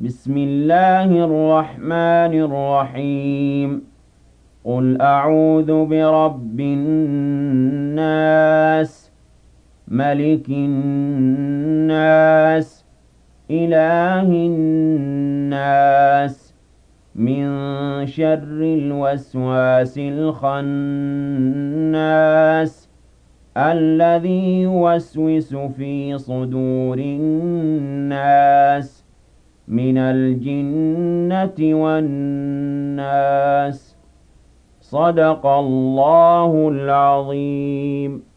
بسم الله الرحمن الرحيم قل أعوذ برب الناس ملك الناس إله الناس من شر الوسواس الخناس الذي يوسوس في صدور الناس من الجنة والناس. صدق الله العظيم.